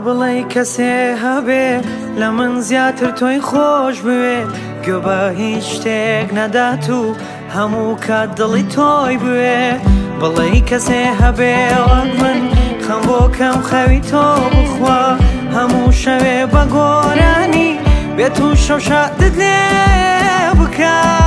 بڵێ کەسێ هەبێ لە من زیاتر تۆی خۆش بوێ گوێ بە هیچ شتێک نەدات و هەموو کات دڵی تۆی بوێ بڵێ کەسێ هەبێ وەک من خەم بۆ کەم خەوی تۆ بخوا هەموو شەوێ بە گۆرانی بێت و شەو شادت لێ بکات